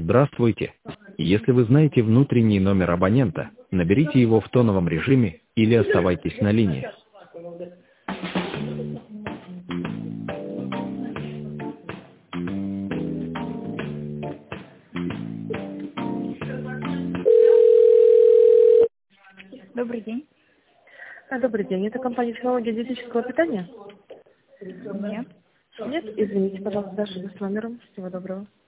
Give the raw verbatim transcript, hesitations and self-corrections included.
Здравствуйте. Если вы знаете внутренний номер абонента, наберите его в тоновом режиме или оставайтесь на линии. Добрый день. А, Добрый день. Это компания технологии диетического питания? Нет. Нет? Извините, пожалуйста, ошиблась с номером. Всего доброго.